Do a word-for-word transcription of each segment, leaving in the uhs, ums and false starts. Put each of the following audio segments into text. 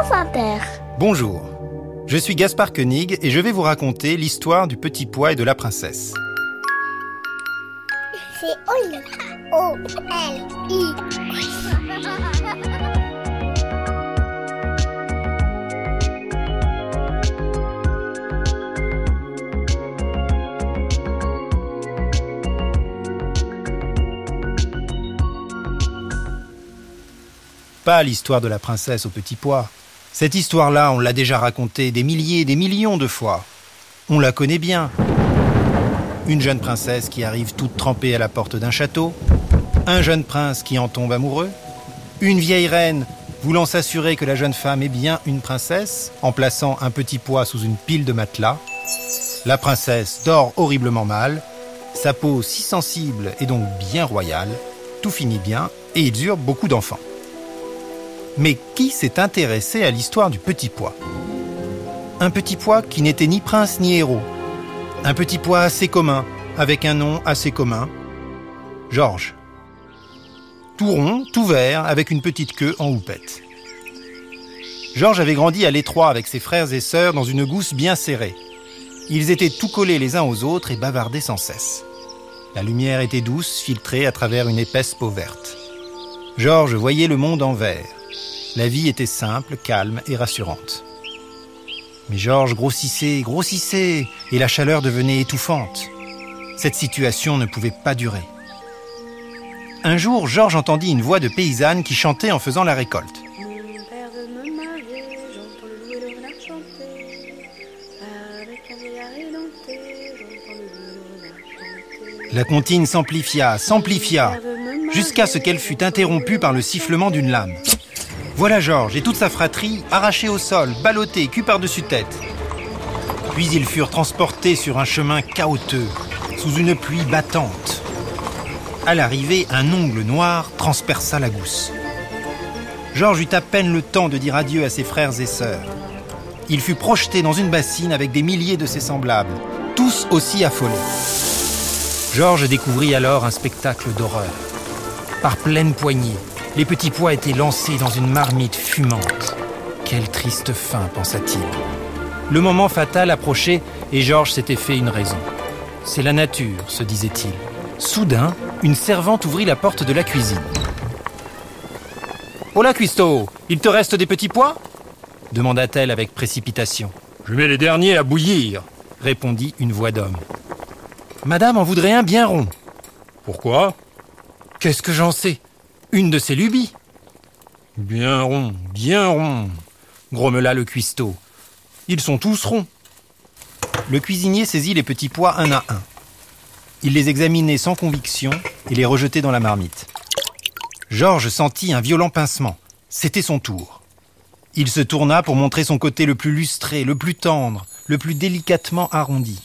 France Inter. Bonjour, je suis Gaspard Koenig et je vais vous raconter l'histoire du petit pois et de la princesse. C'est Oli. O L I. Pas l'histoire de la princesse au petit pois. Cette histoire-là, on l'a déjà racontée des milliers, des millions de fois. On la connaît bien. Une jeune princesse qui arrive toute trempée à la porte d'un château, un jeune prince qui en tombe amoureux, une vieille reine voulant s'assurer que la jeune femme est bien une princesse en plaçant un petit pois sous une pile de matelas. La princesse dort horriblement mal, sa peau si sensible et donc bien royale, tout finit bien et ils eurent beaucoup d'enfants. Mais qui s'est intéressé à l'histoire du petit pois ? Un petit pois qui n'était ni prince ni héros. Un petit pois assez commun, avec un nom assez commun. Georges. Tout rond, tout vert, avec une petite queue en houppette. Georges avait grandi à l'étroit avec ses frères et sœurs dans une gousse bien serrée. Ils étaient tout collés les uns aux autres et bavardaient sans cesse. La lumière était douce, filtrée à travers une épaisse peau verte. Georges voyait le monde en vert. La vie était simple, calme et rassurante. Mais Georges grossissait, grossissait, et la chaleur devenait étouffante. Cette situation ne pouvait pas durer. Un jour, Georges entendit une voix de paysanne qui chantait en faisant la récolte. La comptine s'amplifia, s'amplifia, jusqu'à ce qu'elle fût interrompue par le sifflement d'une lame. Voilà Georges et toute sa fratrie arrachés au sol, ballottés, cul par-dessus tête. Puis ils furent transportés sur un chemin caouteux, sous une pluie battante. À l'arrivée, un ongle noir transperça la gousse. Georges eut à peine le temps de dire adieu à ses frères et sœurs. Il fut projeté dans une bassine avec des milliers de ses semblables, tous aussi affolés. Georges découvrit alors un spectacle d'horreur. Par pleine poignée, les petits pois étaient lancés dans une marmite fumante. Quelle triste fin, pensa-t-il. Le moment fatal approchait et Georges s'était fait une raison. C'est la nature, se disait-il. Soudain, une servante ouvrit la porte de la cuisine. « Hola, cuistot, il te reste des petits pois ?» demanda-t-elle avec précipitation. « Je mets les derniers à bouillir », répondit une voix d'homme. « Madame en voudrait un bien rond. »« Pourquoi ?»« Qu'est-ce que j'en sais ? Une de ses lubies. »« Bien rond, bien rond, » grommela le cuistot. « Ils sont tous ronds. » Le cuisinier saisit les petits pois un à un. Il les examinait sans conviction et les rejetait dans la marmite. Georges sentit un violent pincement. C'était son tour. Il se tourna pour montrer son côté le plus lustré, le plus tendre, le plus délicatement arrondi.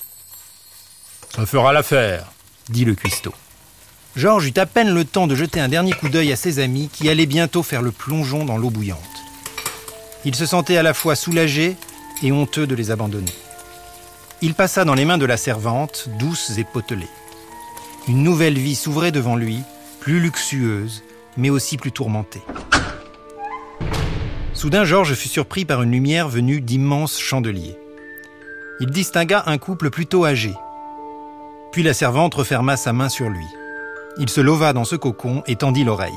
« Ça fera l'affaire, » dit le cuistot. Georges eut à peine le temps de jeter un dernier coup d'œil à ses amis qui allaient bientôt faire le plongeon dans l'eau bouillante. Il se sentait à la fois soulagé et honteux de les abandonner. Il passa dans les mains de la servante, douce et potelée. Une nouvelle vie s'ouvrait devant lui, plus luxueuse, mais aussi plus tourmentée. Soudain, Georges fut surpris par une lumière venue d'immenses chandeliers. Il distingua un couple plutôt âgé. Puis la servante referma sa main sur lui. Il se leva dans ce cocon et tendit l'oreille.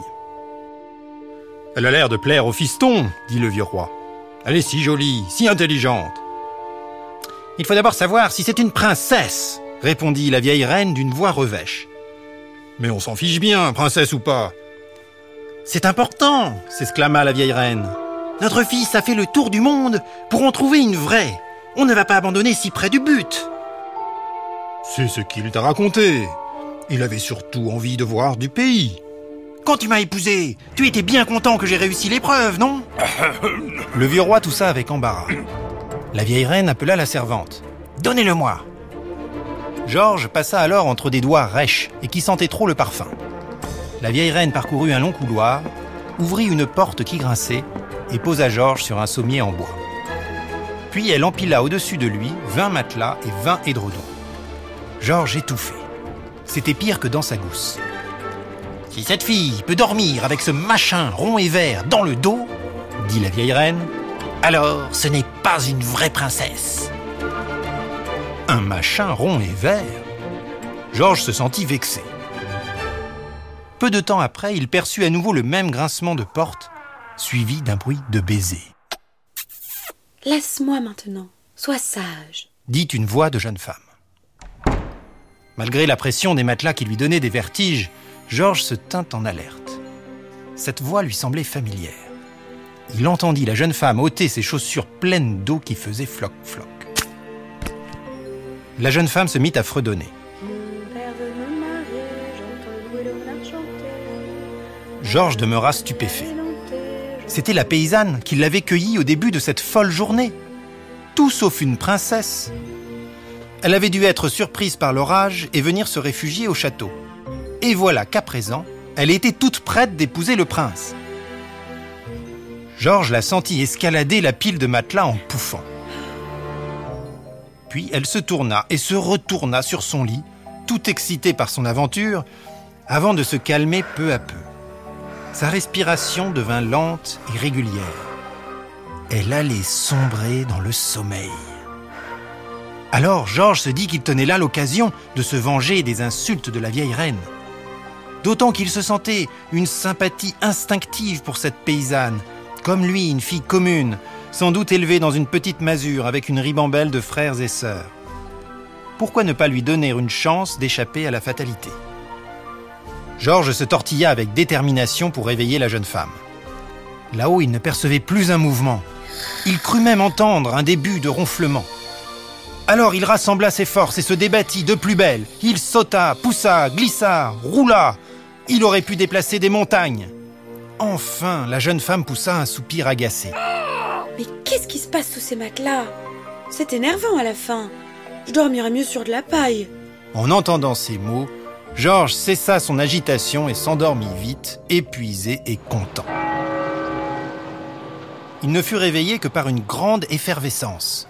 « Elle a l'air de plaire au fiston, » dit le vieux roi. « Elle est si jolie, si intelligente. »« Il faut d'abord savoir si c'est une princesse, » répondit la vieille reine d'une voix revêche. « Mais on s'en fiche bien, princesse ou pas. »« C'est important, » s'exclama la vieille reine. « Notre fils a fait le tour du monde pour en trouver une vraie. On ne va pas abandonner si près du but. »« C'est ce qu'il t'a raconté. Il avait surtout envie de voir du pays. »« Quand tu m'as épousé, tu étais bien content que j'ai réussi l'épreuve, non ?» Le vieux roi toussa avec embarras. La vieille reine appela la servante. « Donnez-le-moi » Georges passa alors entre des doigts rêches et qui sentaient trop le parfum. La vieille reine parcourut un long couloir, ouvrit une porte qui grinçait et posa Georges sur un sommier en bois. Puis elle empila au-dessus de lui vingt matelas et vingt édredons. Georges étouffait. C'était pire que dans sa gousse. « Si cette fille peut dormir avec ce machin rond et vert dans le dos, dit la vieille reine, Alors, ce n'est pas une vraie princesse. Un machin rond et vert. Georges se sentit vexé. Peu de temps après, il perçut à nouveau le même grincement de porte, suivi d'un bruit de baiser. « Laisse-moi maintenant, sois sage », dit une voix de jeune femme. Malgré la pression des matelas qui lui donnaient des vertiges, Georges se tint en alerte. Cette voix lui semblait familière. Il entendit la jeune femme ôter ses chaussures pleines d'eau qui faisaient floc-floc. La jeune femme se mit à fredonner. Georges demeura stupéfait. C'était la paysanne qui l'avait cueillie au début de cette folle journée. Tout sauf une princesse. Elle avait dû être surprise par l'orage et venir se réfugier au château. Et voilà qu'à présent, elle était toute prête d'épouser le prince. Georges la sentit escalader la pile de matelas en pouffant. Puis elle se tourna et se retourna sur son lit, tout excitée par son aventure, avant de se calmer peu à peu. Sa respiration devint lente et régulière. Elle allait sombrer dans le sommeil. Alors Georges se dit qu'il tenait là l'occasion de se venger des insultes de la vieille reine. D'autant qu'il se sentait une sympathie instinctive pour cette paysanne, comme lui, une fille commune, sans doute élevée dans une petite masure avec une ribambelle de frères et sœurs. Pourquoi ne pas lui donner une chance d'échapper à la fatalité ? Georges se tortilla avec détermination pour réveiller la jeune femme. Là-haut, il ne percevait plus un mouvement. Il crut même entendre un début de ronflement. Alors il rassembla ses forces et se débattit de plus belle. Il sauta, poussa, glissa, roula. Il aurait pu déplacer des montagnes. Enfin, la jeune femme poussa un soupir agacé. Mais qu'est-ce qui se passe sous ces matelas ? C'est énervant à la fin. Je dormirais mieux sur de la paille. En entendant ces mots, Georges cessa son agitation et s'endormit vite, épuisé et content. Il ne fut réveillé que par une grande effervescence.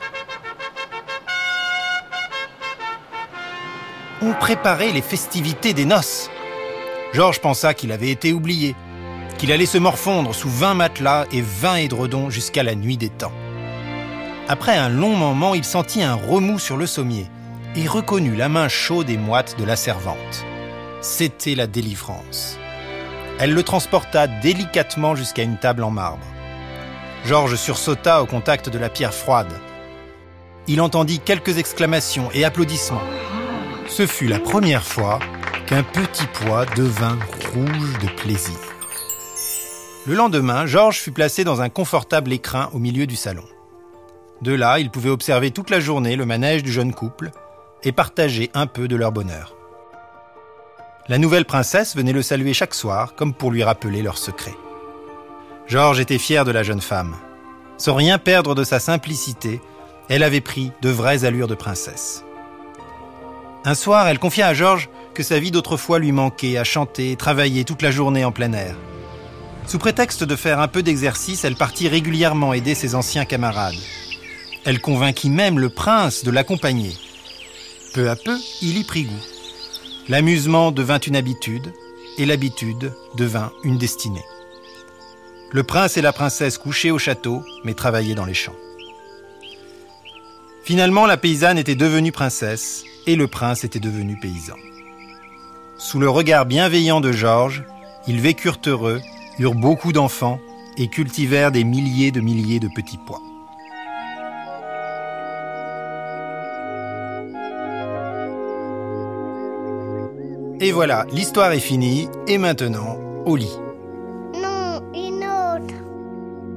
On préparait les festivités des noces. Georges pensa qu'il avait été oublié, qu'il allait se morfondre sous vingt matelas et vingt édredons jusqu'à la nuit des temps. Après un long moment, il sentit un remous sur le sommier et reconnut la main chaude et moite de la servante. C'était la délivrance. Elle le transporta délicatement jusqu'à une table en marbre. Georges sursauta au contact de la pierre froide. Il entendit quelques exclamations et applaudissements. Ce fut la première fois qu'un petit pois devint rouge de plaisir. Le lendemain, Georges fut placé dans un confortable écrin au milieu du salon. De là, il pouvait observer toute la journée le manège du jeune couple et partager un peu de leur bonheur. La nouvelle princesse venait le saluer chaque soir, comme pour lui rappeler leur secret. Georges était fier de la jeune femme. Sans rien perdre de sa simplicité, elle avait pris de vraies allures de princesse. Un soir, elle confia à Georges que sa vie d'autrefois lui manquait à chanter et travailler toute la journée en plein air. Sous prétexte de faire un peu d'exercice, elle partit régulièrement aider ses anciens camarades. Elle convainquit même le prince de l'accompagner. Peu à peu, il y prit goût. L'amusement devint une habitude, et l'habitude devint une destinée. Le prince et la princesse couchaient au château, mais travaillaient dans les champs. Finalement, la paysanne était devenue princesse, et le prince était devenu paysan. Sous le regard bienveillant de Georges, ils vécurent heureux, eurent beaucoup d'enfants, et cultivèrent des milliers de milliers de petits pois. Et voilà, l'histoire est finie, et maintenant, au lit. Non, une autre.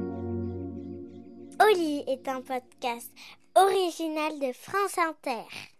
Au lit est un podcast original de France Inter.